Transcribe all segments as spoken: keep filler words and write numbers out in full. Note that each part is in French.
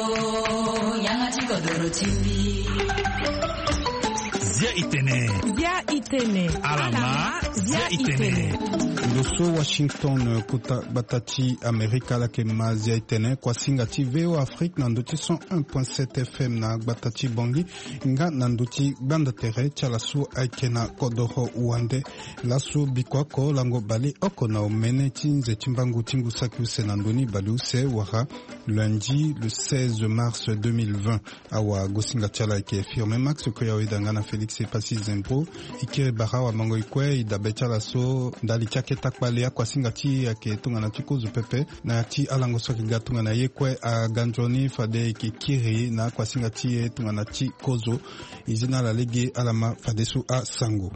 Yangachi Kodoro Chimbi. Zia Itene. Zia Itene. Alama. Zia Itene. Ndoso Washington kuta batati Amerika la kema Zia Itene kwa singati V O Afrique nandoti cent un point sept F M na batati Bongi nga nandoti banda tere chalasu aikena kodoro uande lasu bikwako lango bali oko na omene chinze chimbangu tingu saki use nandoni bali use wara lundi le seize mars deux mille vingt awa gosinga chala ike firme max ko yawe dangana Félix Epasi Zembro ikire barawa mango ikwe idabecha laso ndali chake takbalea kwa singati yake tunga na chikuzu pepe na ti alango soki gatunga na yekwe a ganjoni fade kikiri na kwa singati tunga na chi kozo izina la lege alama fadesu a sango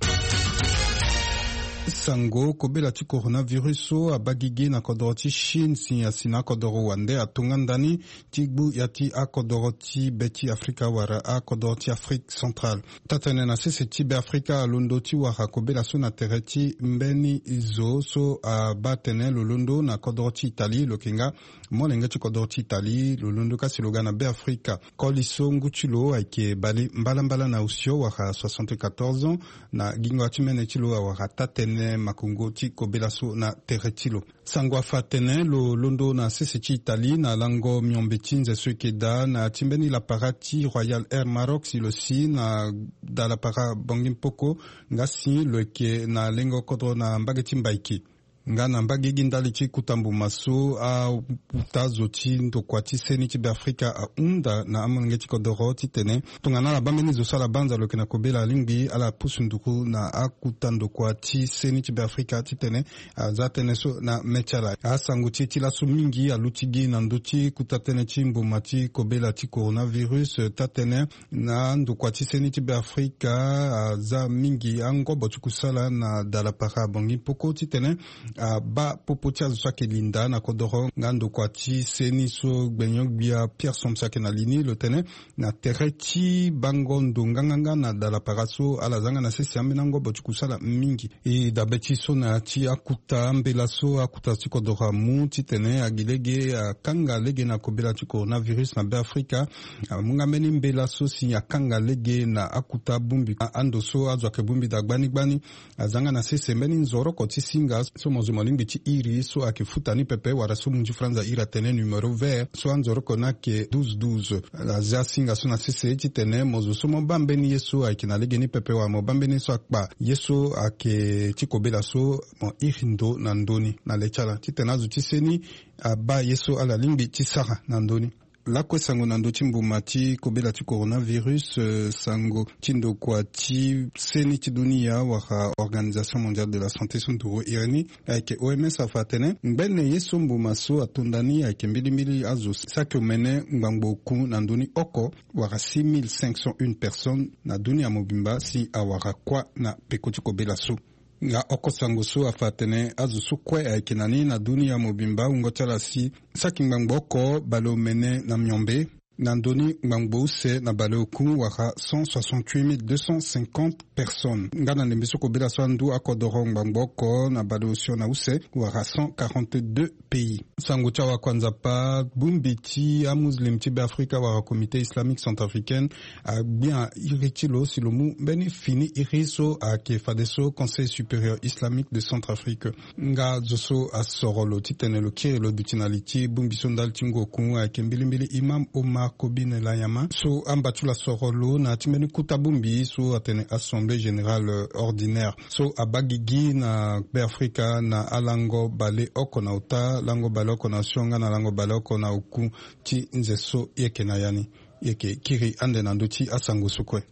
sango kobela ti coronavirus so abagigi na kodoro ti Chine si asina kodoro wande atunga ndani ti gbu ya ti a kodoro ti beti Afrika wara a kodoro ti Afrique centrale tatene na sese ti be Afrika alondo ti wara kobela so na tere ti mbeni zo so abatene lolondo na kodoro ti Italie lokenga molenge ti kodoro ti Italie lolondo kasi loga na be Afrika koliso nguchilo ayeke bali mbalambala na usio wara soixante-quatorze ans na gingo ti mene ti lo wara tatene makungo ti kobela so na tere ti lo sango afatene lo londo na sese ti Italie na lango miombe ti nze so yeke da na ti mbeni lapara ti Royal Air Maroc si lo si na da lapara bongi mpoko nga si lo yeke na lengo kodro na mbage ti mbaiki nga na mbage gi ndali ti kutambu maso a puta zo ti ndokua ti seni ti be Afrika a hunda na amonge ti kodoro ti tene tongana la bambeni zo so ala banza lo yeke na kobela lingbi ala pusu nduku na akuta ndokua ti seni ti be Afrika ti tene aza tene so na me ti ala asango ti ti laso mingi alu ti gi na ndö ti kuta tënë ti mbuma ti kobela ti coronavirus tatene na ndokua ti seni ti be Afrika aza mingi angobo ti kusala na dalapara bongi poko ti tene a ba popo ti azo so ayeke linda na kodoro nga ndokua ti seni so gbenyo gbia Pierre Somsa ayeke na lini lo tene na tere ti bangondo nganganga na dalapara so ala zanga na sese ambeni angobo ti kusala mingi e dabe ti so na ti akuta ambela so akuta ti kodoro amu ti tene agi lege akanga lege na kobela ti coronavirus na be Afrika amunga mbeni mbela so si akanga lege na akuta bumbi ando so azo ayeke bumbi da gbanigbani azanga na sese mbeni nzoroko ti singa so mozo molingbi ti iri so ayeke futa ni pepe wara so mu ti franza iri atene numero vert so anzoroko na yeke douze douze aza asinga so na sese ti tene mozo so mo ba mbeni ye so ayeke na lege ni pepe wara mo ba mbeni so akpa ye so ayeke ti kobela so mo iri ndo na ndöni na le ti ala ti tene azo ti seni aba ye so ala lingbi ti sara na ndöni lakue sango na ndö ti mbuma ti kobela ti coronavirus uh, sango ti ndokua ti seni ti dunia wara organisation mondiale de la santé so nduru iri ni ayeke O M S afa tënë ngbene ye so mbuma so atondani ayeke mbilimbili azo saki omene ngbangba oku na ndöni oko wara six mille cinq cent une personnes na dunia mobimba si awara kuâ na peko ti kobela so nga oko sango so afa tene azo so kue ayeke na ni na dunia mobimba hungo ti ala si saki ngbangba oko bale omene na miombe na ndöni ngbangba use na bale oku wara cent soixante-huit mille deux cent cinquante personnes nga na ndembe so kobela so andu akodoro ngbangba oko na bale osio na use wara cent quarante-deux pays sango ti awakua nzapa bungbi ti amuslim ti be Afrika wara comité islamique centrafricaine agbia iri ti lo si lo mu mbeni fini iri so ayeke fade so conseil supérieur islamique de Centrafrique nga zo so asoro lo ti tene lo kiri lo duti na li ti bungbi so ndali ti ngoku ayeke mbilimbili imam Omar Kobine Layama so ambatu la soro lo na ti mbeni kuta bungbi so atene assemblée générale ordinaire so abagigi na be Afrika na alango bale oko na uta lango bale oko na sionga na lango bale oko na uku ti nze so yeke na yani yeke kiri ande na ndö ti asango so kue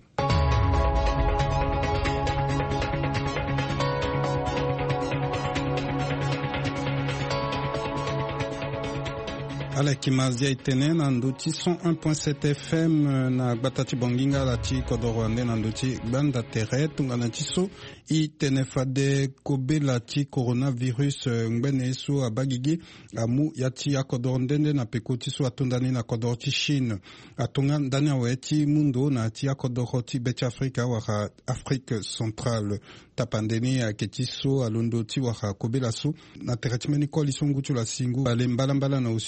ala yeke ma zia e tene na ndö ti cent un point sept F M na gbata ti bonginga ala ti kodro ande na ndö ti gbanda tere tongana ti so i tene fade kobela ti coronavirus ngbene ye so abagigi amu ya ti akodro ndende na peko ti so atondani na kodro ti Chine atonga ndani awe ti mundo na ti akodro ti be ti Afrika wara Afrique centrale tapandeni ayeke ti so alondo ti wara kobela so na tere ti mbeni koli so nguti lo asingu ale mbalambala na osio so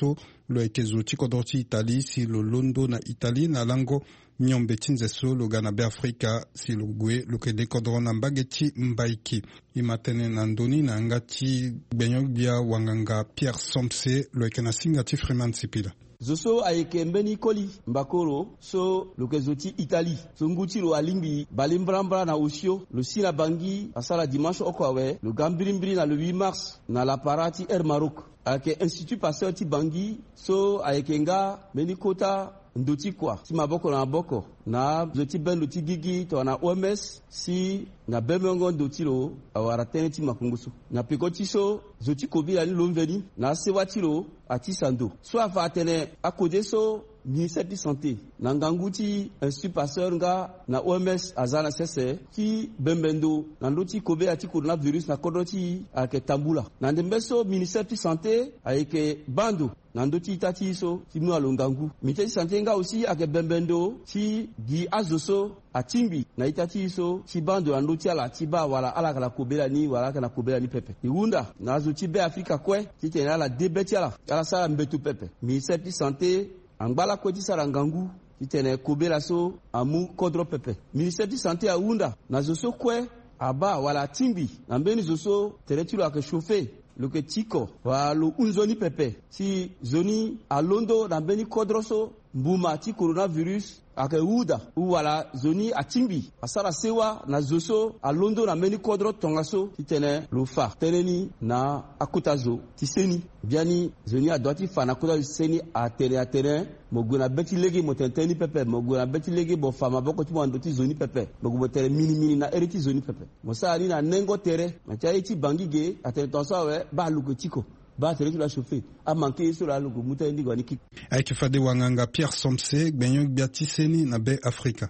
so lo ekezo ti kodro ti Italie si lo londo na Italie na lango nyombe ti nzeso lo ga na be Afrika si lo gue lo kede kodro na mbage ti mbaiki i matene na ndoni na nga ti gbenyo bia wanganga Pierre Somse lo eke na singa ti Freeman Sipila. Zoso ayeke mbeni koli mbakoro so lokezo ti Italie so nguti lo alimbi balimbrambra na osio lo sila bangi asala dimanche oko awe lo gambirimbiri na le huit mars na la parati Air Maroc ayeke Institut Pasteur ti bangi so ayeke nga mbeni kota ndoti kwa ti maboko na maboko na zoti bendo ti gigi to na O M S si na bemengo ndoti lo awara tene ti makunguso na pekoti so zoti kobila ni lomveni na sewa ti lo ati sando so afa atene akode so ministère de santé na ngangu ti Institut Pasteur nga na O M S azana sese ti bembendo na ndoti kobe ati coronavirus na kodro ti ayeke tambula na ndembe so ministère de santé ayeke bando na ndoti itati so ti mu alongangu ministère de santé nga aussi ayeke bembendo ti gi azoso atimbi na itati so ti bando na ndoti ala ti ba wala ala kala kobela ni wala kana kobela ni pepe iwunda na azo ti be Afrika kue ti tene ala debe ti ala ala sala mbetu pepe ministère de santé angbala koti sara ngangu titene kobela so amu kodro pepe ministère de santé awunda na zoso kwe aba wala timbi na mbeni zoso teretilo ake chauffer loke tiko wa lo unzoni pepe si zoni alondo na mbeni kodro so mbuma ti coronavirus ake uda uwala zoni atimbi asara sewa na zoso alondo na mbeni kodro tongaso titene lo fa teneni na akotazo tiseni biani zoni adoti fa na kota seni atere atere moguna beti legi motenteni pepe moguna beti legi bo fama boko ti mo ndoti zoni pepe mogubo tere mini mini na eriti zoni pepe mosari na nengo tere na cha iti bangige atere tonsa we ba luko tiko ba tere tu la chauffer a manqué sur la luko mutendi gwani ki ay ki fade wanganga Pierre Somse gbenyo biatiseni na be Afrika.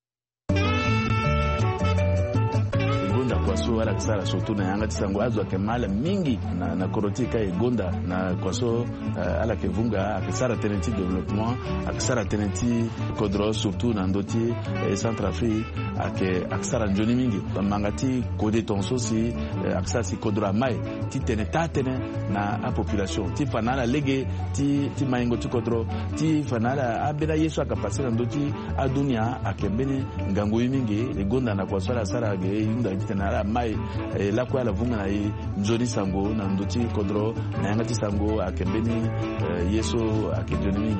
Kwaso wala kisara sotu na yanga tisango azo ake mala mingi na, na korotika e gonda na kwaso uh, ala ke vunga akisara tenenti development akisara tenenti kodro surtout na ndoti e Centrafrique ake akisara njoni mingi mangati kode tonso si uh, akisara si kodro amai ti tene ta tene na a population ti fanala lege ti ti maingo ti kodro ti fanala abeda yesu akapasira ndoti a dunia akembene ngango mingi e gonda na kwaso ala sara ge yunda tena ala mai eh, la kwa la vunga na i njoni sango na ndoti kodro na yangati sango akembeni eh, yeso akejoni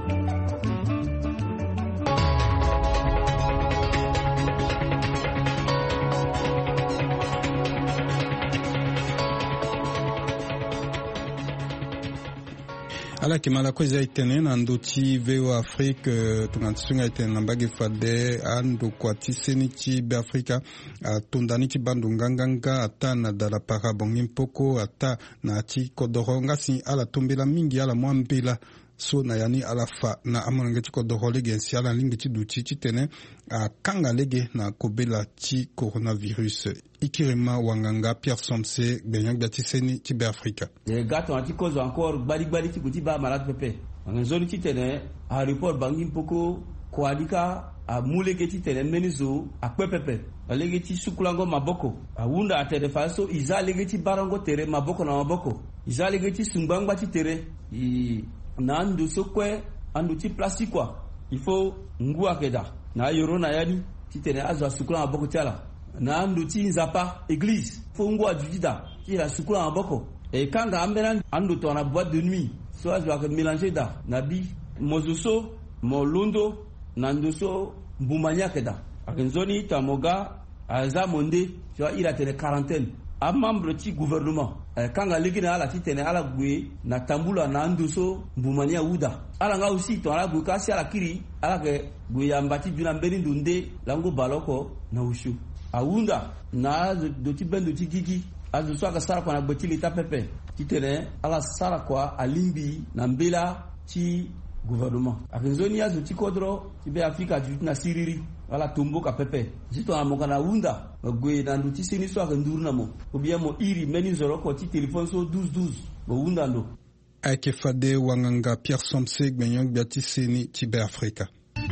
ala kimala ko za itene na ndoti veo Afrique tungantisunga itene na mbage fade ando kwa tiseni ti be Afrika tondani ti bandu nganganga ata na dala para bongi mpoko ata na ti kodoro ngasi ala tombela mingi ala mwambela so na yani ala fa na amonenge ti kodoro lege nsi ala lingi ti duti ti tene a kanga lege na kobela ti coronavirus ikirima wanganga Pierre Somse gbenyo biatiseni ti be Afrika. Les gars ont dit cause encore bali bali ti kuti ba malade pepe. En zone ti tene a report bangi mpoko koadika a muleke ti tene menizo a pepepe. A lege ti sukulango maboko. A wunda a tere faso iza lege ti barango tere maboko na maboko. Iza lege ti sumbangba ti tere. I na andu sokwe andu ti plastique quoi. Il faut ngua keda. Na yoro na yani ti tene azo sukulango maboko tiala. Na andu ti nzapa église fongo adjudida ti la sukula maboko e kanga ambela andu to na boîte de nuit so azo ak mélanger da na bi mozoso molondo na ndoso mbumanya keda akinzoni tamoga aza monde tu vois il a tene quarantaine a membre ti gouvernement e kanga legina ala ti tene ala gwe na tambula na ndoso mbumanya uda ala nga aussi to ala gwe kasi ala kiri ala ke gwe ya mbati duna mbeni ndunde lango baloko na ushu awunda na do ti bendo ti gigi azo so aka sara kwa na gbetili ta pepe ti tene ala sara kwa alimbi na mbela ti gouvernement akinzoni azo ti kodro ti be Afrika ti na siriri ala tomboka pepe zito amoka na wunda gwe na ndu ti seni so aka nduru na mo obia mo iri meni zoro ko ti téléphone so douze douze bo wunda ndo ake fade wanganga Pierre Somse gbenyo biatiseni ti be Afrika.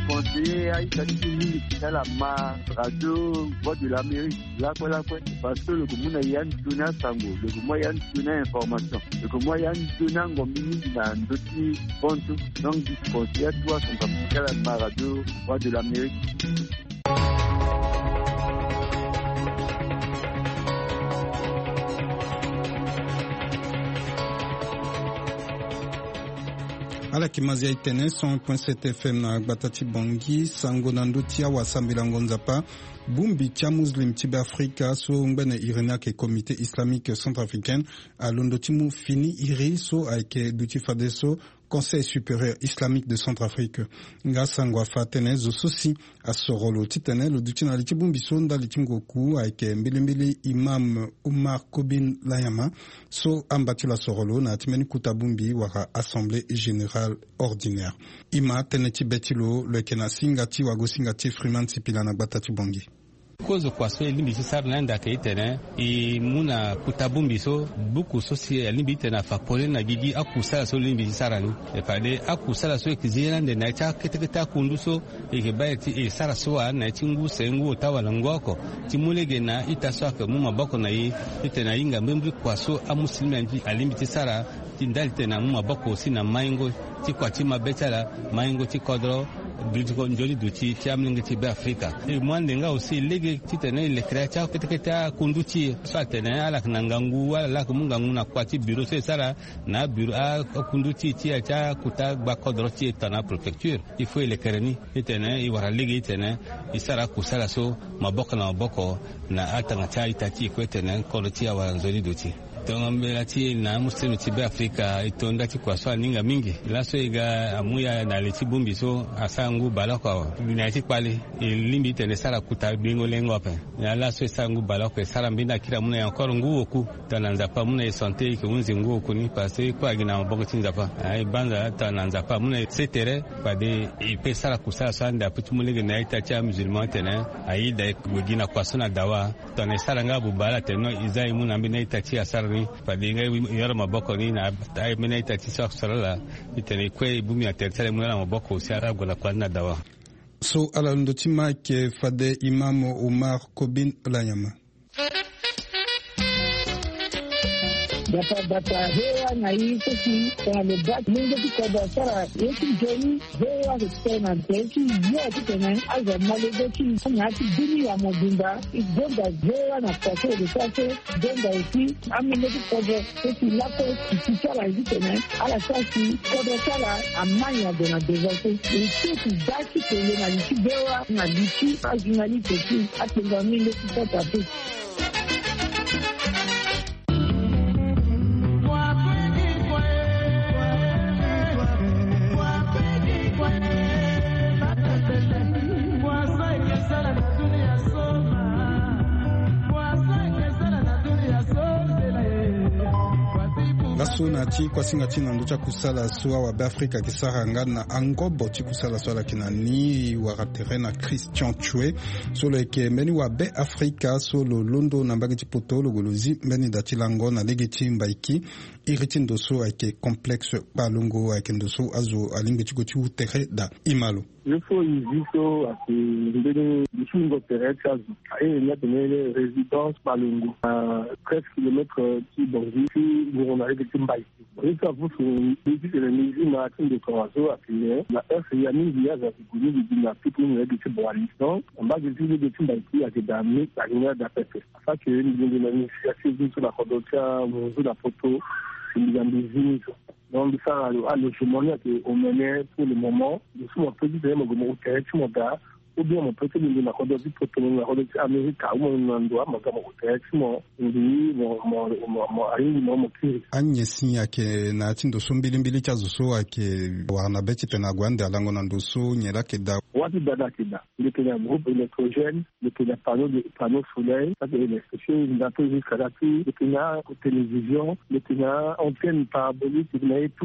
conseiller à Italie dans la ma radio Voix de l'Amérique. Là quoi là quoi parce que le commun y a une donnée sango, le commun y a une donnée information, le commun y a une donnée ngomini na ndoti bonto donc du conseiller toi son papier la ma radio Voix de l'Amérique. ala kimazia itene cent point sept F M na Batati Bongi sango na ndutia wa sambila ngonzapa bumbi tia muslim tibe Afrika so ngene irena ke comité islamique centrafricain a londotimu fini iri so aike duti fadeso Conseil supérieur islamique de Centrafrique nga sangwa fatene zo sosi asorolo titene lo dutina litibumbi sonda litingoku aike mbilimbili imam Umar Kobin Layama so ambatila sorolo na timeni kutabumbi waka assemblée générale ordinaire ima teneti betilo le kena singati wago singati Freeman Sipila na Batati Bongi kozo kwaso elimbi sisar nanda ke itene i muna kutabumbi so buku so si elimbi itena fa pole na gigi akusala so elimbi sisara ni e pade akusala so ekizira nde na cha keteketa kundu so ike baeti e sara so na tingu sengu tawala ngoko timulege na itaso aka muma bako na yi itena inga mbembi kwaso amuslimi ndi elimbi sisara tindali tena muma bako sina maingo tikwa tima betala maingo tikodro Dutiko njoli duti tiamlingi tibe Afrika. E mwande nga aussi lege titene le kreacha keteketa kunduti satene ala kanangangu ala kumungangu na kwati bureau se sara na bureau a kunduti ti acha kuta bakodroti tana prefecture. Il faut le kereni titene i wara lege titene isara kusala so maboko na maboko na atanga cha itati kwetene koloti ya wanzoli duti. Tongambela ti na muslimu tibe Afrika itonda ti kwa so ninga mingi laso iga amuya na leti bumbi so asangu balako binati kwali limbi tene sara kuta bingo lengo pe ya laso sangu balako sara mbinda kila muna encore nguo ku tananza pa muna santé ke unzi nguo ku ni parce kwa gina mboko tinza pa ai banza tananza pa muna setere pa de ipe sara kusala sanda putumulege na ita cha musulman tene ai da gina kwa sona dawa tane sara ngabu bala teno izai muna mbina ita chi asara ni padinga yara maboko ni na tai mena itati sala itene kwe bumi atertale mwana maboko usiara gola kwana dawa so ala ndotima ke fade imam Umar Kobin Layama Data data hewa na hii sisi kwa lebat mungu tukaba sara yesu jeni hewa kutena teki ya kutena aza malegochi nyati dini ya mobimba igonda hewa na kwaso de sase gonda isi amene tukaba sisi lako kisara hitena ala sasi kodo sara amanya dona devase isi daki tele na liki hewa na liki ajunali teki atenga minde kupata pesi Suna ti kwa singa tina ndocha kusala suwa wa Afrika kisara ngana angobo ti kusala swala kina ni wakaterena Christian Chue solo eke meni wa be Afrika solo londo na mbagi ti potolo golozi meni dati lango na legi ti mbaiki iriti ndoso eke complexe palongo eke ndoso azo alingi ti goti utere da imalo il faut ici à ce distingo terrestre et il y a des résidences palongo à treize kilomètres qui Bongi où on arrive à Timbaï. Et ça vous faut dire que les musiques maritimes de Corazo à finir la F il y a mis via la figure du dynastique où on a des boisissants en bas de ville de Timbaï qui a des dames la ligne d'appel. Ça que nous avons une initiative sur la condotia sur la photo c'est des donc ça a le chemin qu'on menait pour le moment je suis un peu différent de mon territoire ou bien mon petit de la condotie pour tout le monde Amérique ou mon endroit mon territoire ndi mon mon mon ayi mon kiri anye sinya ke na tindo sombili mbili cha zuso ake wana beti tena gwande alango na ndoso nyela ke da wati dada kida le Kenya groupe électrogène le Kenya panneau de panneau soleil ça c'est les choses d'après jusqu'à la le Kenya télévision le Kenya antenne parabolique et tout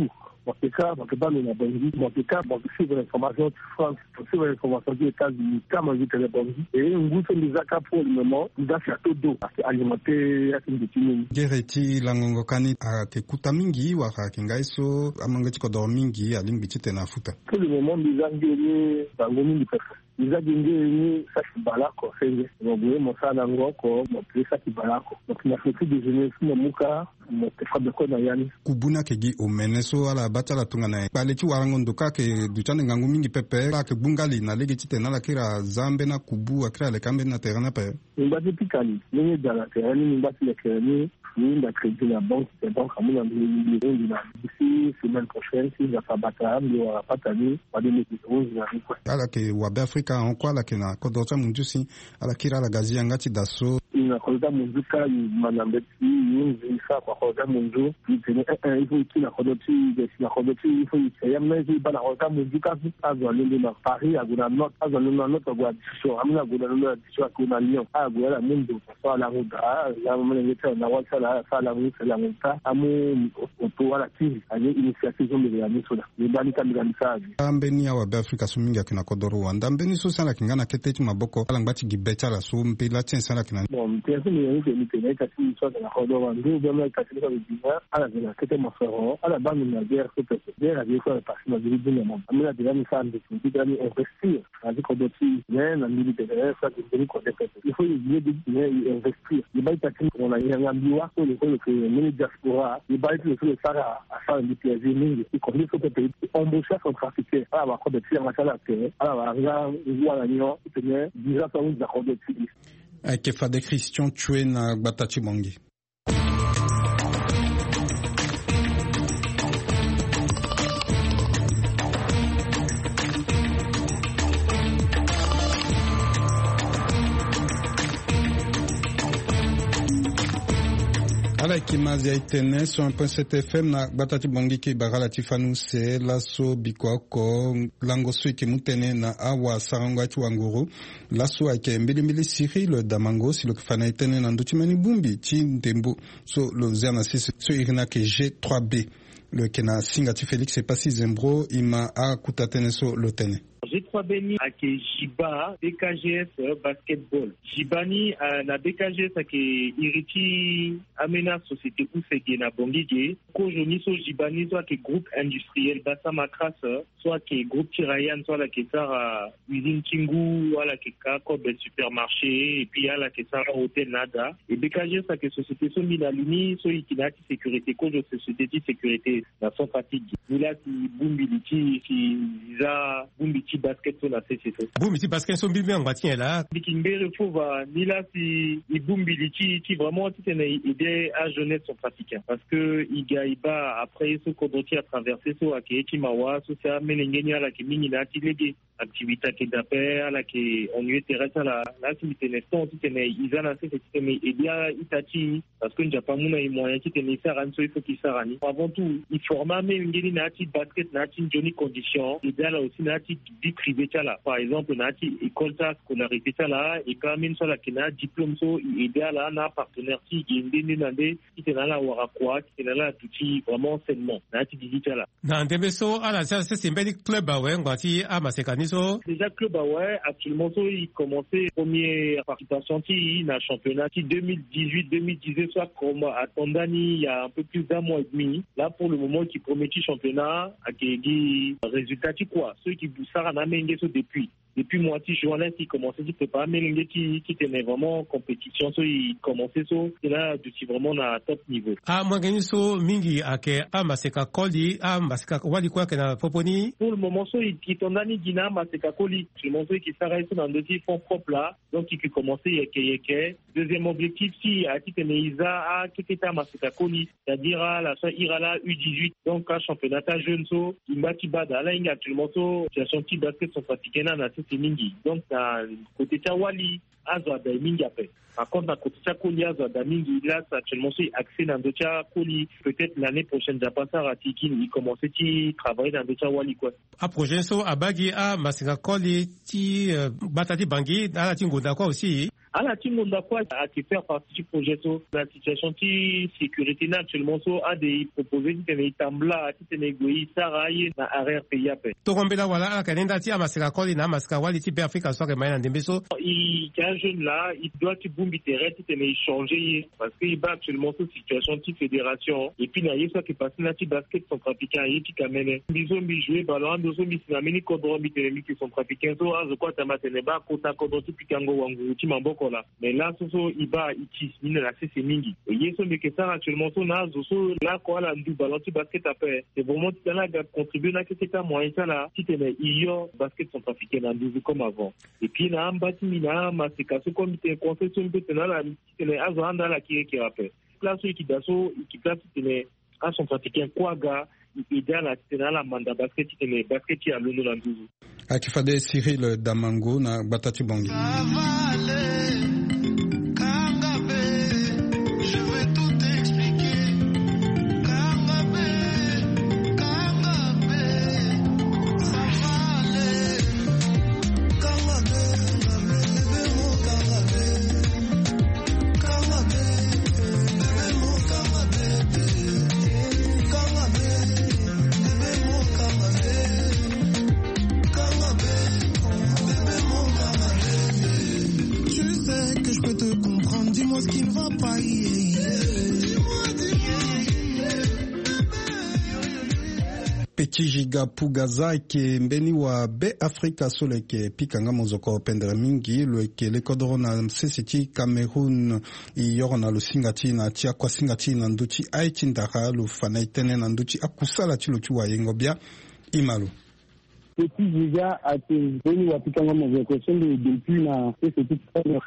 Mapeka, Mapeka, mais la Bongi, Mapeka, Mapeka, l'information de France, Mapeka, l'information des États-Unis, Kamazit et la Bongi. Et un goût de Zaka pour le moment, nous a château d'eau, parce qu'alimenter, à une détenue. Gereti, Langongokani, à Kekuta Mingi, ou à Kingaiso, à Mangatiko Mingi, à Limbiti Nafuta. Pour le moment, nous avons gagné dans le monde du peuple. Nous avons gagné ça qui balako, c'est nous avons mon ça dans le corps, mon plus ça qui balako. Donc, nous avons fait des jeunes, nous muka, mon téléphone de quoi n'ayani. Kubuna kegi omeneso ala bata la tungana. Paleti warangondoka ke duchane ngangu mingi pepe, la ke bungali na legi chite na la kira zambe na kubu akira le kambe na terana pe. Nous avons pikali, nous avons dans la terre, nous avons le terrain. Nous avons créé la banque, c'est donc à mon avis, nous avons dit d'ici semaine prochaine, si nous avons pas nous n'aurons pas tenu, on va donner des roses, nous avons quoi. Alors que Wabe Africa, on croit que na kodota munjusi, ala kira la gazi angati daso. Il na kodota munjuka, il manambeti, il nous ça kwa kodota munju, il tenait un, il faut qu'il na kodoti, il na kodoti, il faut qu'il y ait même si pas na kodota munjuka, à Zolé na Paris, à Gouna Nord, à Zolé na Nord, à Gouna Dicho, à Gouna Gouna Gouna Dicho, à Gouna Lyon, à Gouna Mundo, à la Rouda, à la Monéta, à la Wassa, à la Rouda, à la Rouda, à mon auto, à la Tiri, à l'initiative de la Missoula. Les Banika de la Missage. Ambeni ya Wabe Africa suminga kina kodoro wanda. Ambeni so sana kingana keteti maboko, alangbachi gibecha la so mpila chen sana kina. Bon, pienso que nous avons été là, kasi soit dans la kodoro wanda, nous avons été là, nous ala de la kete mafero, ala bande na guerre, c'est guerre à dire quoi, parce que nous avons dit non. Amina de la Missage, nous avons investir, avec kodoti, mais na militaire, ça c'est une côté. Il faut y investir. Il va être on a un ambiwa, sur le fait que les diaspora, il va être le fait de ça à faire des pièges, et comme il faut que tu embauches son trafiquant, à la fois de tirer à la terre, à la voir la nuit, il tenait déjà ça nous accorde de tirer. Kefa de Christian tué na Batachi Bangi. Ala kimazi ya itene sur un point sept F M na Batati Bangi ki barala tifanu se laso bikwako lango suike mutene na awa sarangwa tu wanguru laso ake mbili mbili siri le damango si le kifana itene na nduchimani bumbi chi ndembo so lo zerna sisi so irina ke G trois B le kena singati Félix et Passi Zembro ima a kutatene so lo tene. G trois B ni ake Jiba B K G S basketball. Jibani na B K G S ake iriti amena société usege na bongige. Ko joni so Jibani so ake groupe industriel basa makras so ake groupe Tirayan so la ke sara usine Kingu wala ke ka kobe supermarché et puis ala ke sara hôtel nada. Et B K G S ake société so minalini so ikinati sécurité ko jo société de sécurité na son fatigue. Nila ki bumbiliti ki za bumbiti basket sur la C C C. Bumbiliti basket sur bibi ngwatien là. Bikimbere fova nila si ibumbiliti qui vraiment qui tena aider à jeunesse son pratiquant parce que igaiba après ce kodoti a traversé so aketi mawa so ça melengeni ala ki mingi na tilege activité qui d'appel ala ki on lui terrestre la la activité neston qui tena izana C C C mais idia itati parce que njapa muna i moyen qui tena faire anso il faut qu'il sarani avant tout il forma mais ngeni na ti basket na ti joni condition idala aussi na ti vie privée là par exemple na ti école ta scolarité là et quand même ça la kina diplôme so idala na partenaire qui ngeni na de qui tena la wara quoi qui tena la tuti vraiment seulement na ti digital là na ndembe so ala ça c'est un club ouais ngati a masekani so déjà club ouais actuellement so il commençait première participation qui na championnat qui deux mille dix-huit deux mille dix-neuf soit comme à Tondani il y a un peu plus d'un mois et demi là pour le moment qui promet championnat à qui résultat qui quoi ceux qui boussara na menge so depuis depuis moitié journée qui commençait qui peut pas menge qui qui tenait vraiment compétition so il commençait so et là depuis vraiment na top niveau ah mwangeni so mingi ake amaseka koli amaseka wali kwa kana poponi pour le moment so qui tondani dina maseka koli le moment qui s'arrête dans deux fonds propres là donc qui commençait yeke yeke deuxième objectif si à qui tenait isa à qui était maseka koli c'est-à-dire la so irala U dix-huit donc à championnat jeune so imati bada là il actuellement so situation qui basket sont pratiqués na na c'est mingi donc à côté Tawali azwa da mingi après par contre à côté Koli azwa da mingi là actuellement c'est accès dans d'autres Koli peut-être l'année prochaine Japasa Ratiki il commençait qui travailler dans d'autres Wali quoi a projet so abagi a masika Koli ti batati bangi na tingo da quoi aussi ala ti monde quoi à qui faire partie du projet so la situation de sécurité actuellement so a des proposés qui ne tambla qui ne goi saraye na arrière pays ape to rombela wala ala kanenda ti amasika koli na masika wali ti pe Afrika so ke maina ndembe so il y a un jeune là il doit ti bumbi terrain ti ne changer parce que il bat actuellement cette situation de fédération et puis na yeso qui passe na ti basket centrafricain et qui kamene biso mi jouer ballon dozo mi sinamini kodro mi telemi qui sont trafiquants so azo kwa tamatene ba kota kodro ti pikango wangu ti mamboko là mais là so so iba ichi mine la c'est mingi et yeso mi que ça actuellement so na zo so là quoi la ndu ballon ti basket après c'est vraiment ti na ga contribuer na que c'est moyen ça là ti tene iyo basket centrafricain na ndu comme avant et puis na mbati mina masika so comme te concession peut na la ti tene azo anda la qui qui rappelle place qui daso qui place ti tene à son pratiquant Kouaga, idéal à tenir la manda basket qui est basket qui a l'eau dans le douze. Akifade Cyril Damango na Batati Bangi. Petit Giga Pugaza ke mbeni wa be Afrika sole ke pikanga mozoko pendere mingi lo ke le kodoro na sesiti Cameroon i yorona lo singati na tia kwa singati na nduchi aichi ndaka lo fanaitene na nduchi akusala chilo chuwa yengobia imalo. Petit Giga a été venu à Pikanga Mozoko depuis na sesiti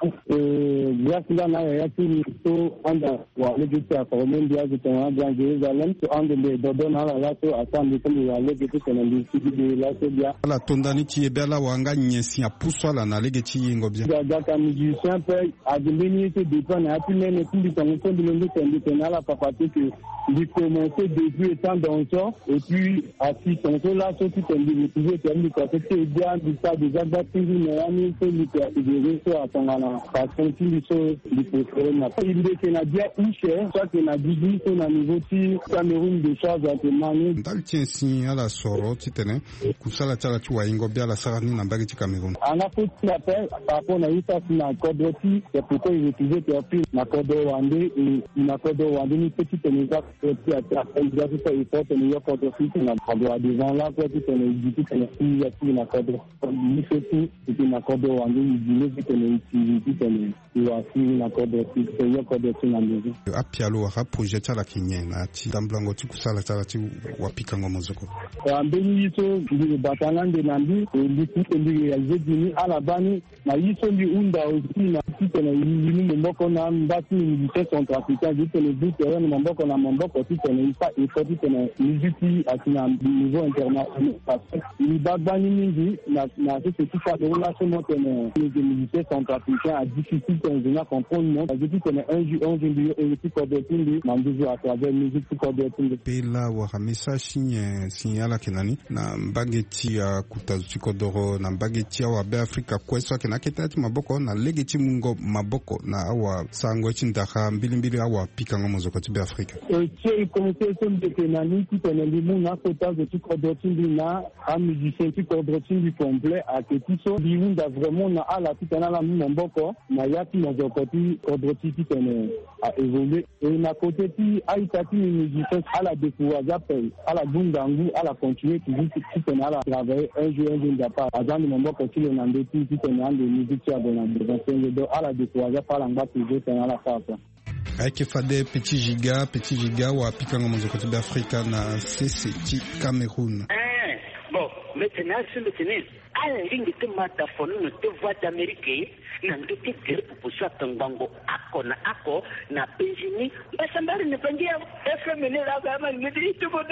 euh grâce là na ya ti so anda wa legiti a formé dia de temps dans Jérusalem to ande le dodo na la so attendre que le legiti que na lisi de la so dia la tondani ti ebela wanga nyesi a puswa la na legiti ngobia ga ga musicien pe a de l'unité de plan a pu mener tout le temps de le temps na la papati que il commençait depuis étant dans ça et puis à six ton là so qui t'en dit toujours terminé parce que bien du ça déjà battu mais ami c'est lui qui a géré ça à ton là parce que il so il préfère na il est canadien ou cher soit que na dix son à niveau ti Cameroun de charge à demander dans tien si ala soro ti tene kusala tala tu wa ingobia la sarani na mbagi ti Cameroun en a fait la paix par rapport à ça na Kodoti c'est pourquoi il utilisait puis na Kodo Rwandais et na Kodo Rwandais ni petit Sénégal et puis à il y a tout ça il faut tenir compte aussi na Kodo devant là quoi tu tenir du tout il y a tout na Kodo ni c'est tout na Kodo Rwandais il dit que tenir tu tenir tu vas finir na Kodo tu tenir Kodo tu na maison apialo wa projet la Kenya na ti damblango ti kusala tala ti wapikanga mozoko ambeni yiso ndi batalande nandi ndi kuti ndi réalisé dini ala bani na yiso ndi unda aussi na tite na yini mboko na mbati militaire centrafricain dit le but terrain mboko na mboko tite na ifa il faut tite na muziki atina niveau international parce que ni babani mingi na na ce qui fait de relation tene les militaires centrafricains a difficulté à comprendre monde je dis que un jour un jour et puis quoi de tindi manduzu à travers musique quoi de tindi pela wa hamisa sinye sinyala kenani na mbageti ya kutazuti kodoro na mbageti ya wa be Afrika kweswa kena ketati maboko na legeti mungo maboko na awa sango chindaka mbili mbili awa pika ngomo zokoti be Afrika e che komite sombe kenani ki teneli muna kota de tu kodoro tindi na a musicien ti kodoro tindi complet a ketiso biunda vraiment na ala titana la mboko na yati mozokoti kodoro tindi tene a évoluer et na côté ti aitati musicien ala découvrir appel ala bundangu ala continuer toujours tout tenir à travailler un jour un jour d'appart avant de moment que le nande tout tenir de musique à dans le do ala découvrir par en bas toujours tenir à la face Aike fade Petit Giga Petit Giga wa pikanga mozoko ti Afrika na C C T Cameroun eh bon maintenant c'est le tennis ala lingi te mata fonu te voix d'Amérique na ndoki kere pupusa tangango ako na ako na penjini basambari ne pangia F M ne la gama ne dit tout bon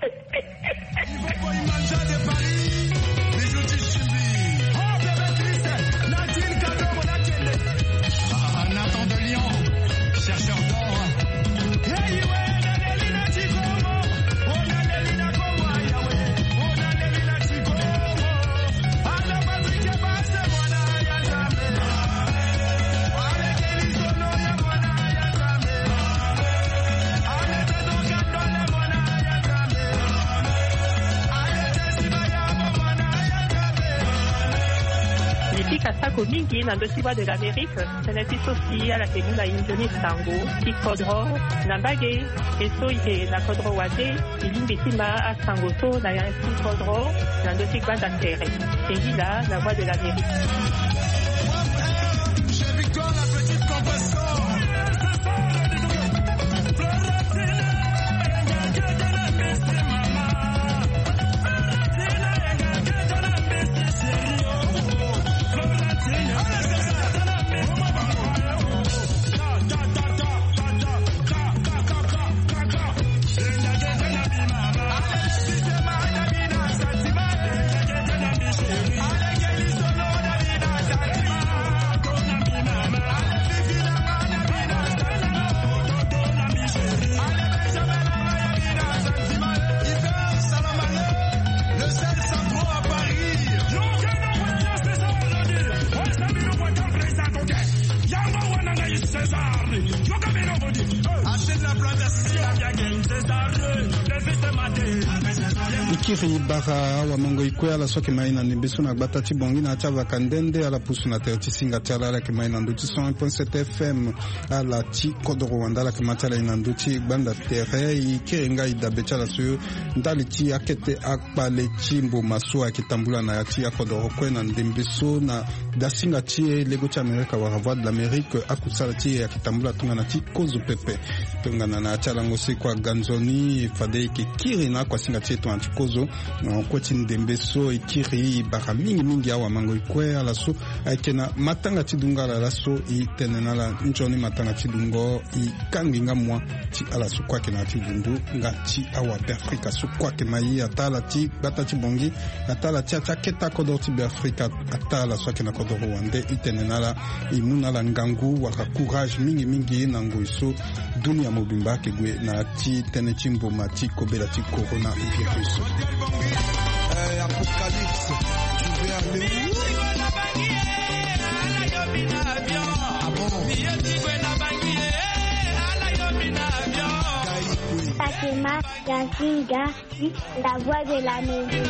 Nathan de Lyon, chercheur d'or. Hey, ouais, Nanelina Chikomo. Oh, Nanelina Kowa, Yahweh. Oh, Nanelina Chikomo. Ala Patrick Basse, Mwana Yazame. Ici, Kasako Mingi, dans le Tiwa de l'Amérique, c'est un aussi à la Kemuna Indoni Sango, qui Kodro, Nambage, et so, il na Kodro Wade, il Bitima à Sangoto, na Yansi Kodro, dans le Tiwa d'Antere. C'est là, la voix de l'Amérique. Chez Victor, la petite compassion. Ikiri bara wa mongo ikwe ala soke maina nimbisu na gbata chibongi na chava kandende ala pusu na teo chisinga chala ala kima ina nduchi cent un point sept F M ala chi kodoro wanda ala kima chala ina nduchi banda tere ikiri nga idabe chala suyo ndali chi akete akpale chimbo masua kitambula na yachi ya kodoro kwe na ndimbisu na dasinga chie lego cha Amerika wa Voix de l'Amérique akusala chie ya kitambula tunga na chi kozu pepe tunga na na chala ngosi kwa ganzoni fade kiri na kwa singa chie tuanchi kozo kwa chindembeso ikiri baka mingi mingi awa mango ikwe ala so aikena matanga chidunga la so i tenenala njoni matanga chidungo i kanginga mwa chi ala so kwa kena chidungu nga chi awa Afrika so kwa kema i atala chi bata chibongi atala chi ataketa kodoro ti Afrika atala so kena kodoro wande i tenenala i munala ngangu waka courage mingi mingi nango iso dunia mobimba kegwe na chi tene chimbo mati kobela chi corona virus. Euh, Apocalypse, je vais aller où? Ah bon? Fatima Yasinga, la voix de la maison.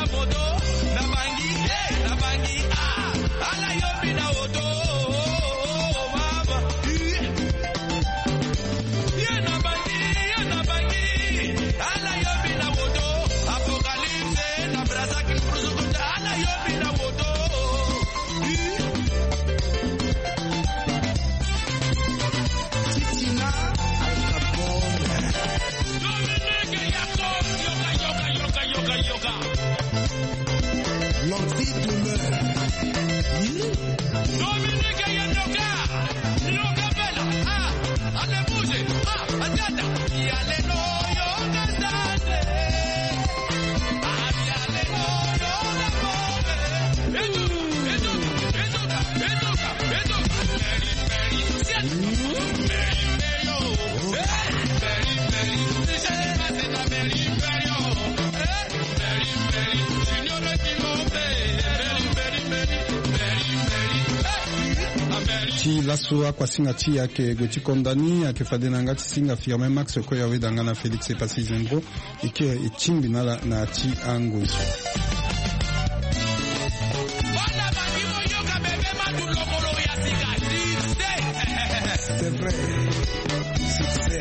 Lasso kwa singa ti yake goti kondani akifade na ngati singa firme max ko yawe dangana Felix Epasi Zembro ike ichimbi na na ti ango iso. C'est vrai. C'est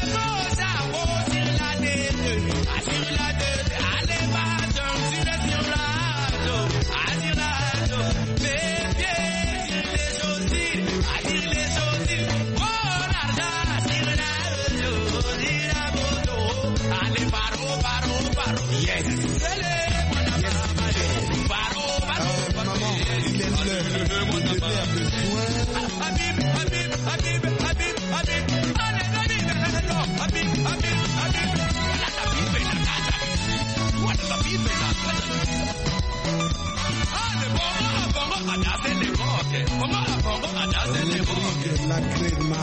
la crema.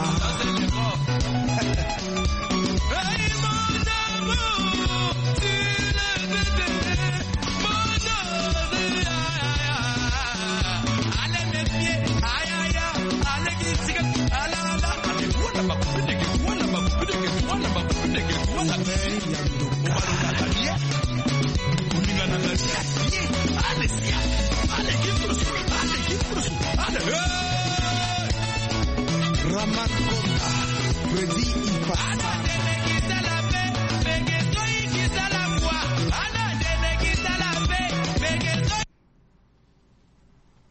Ale, ale, mercredi il passe.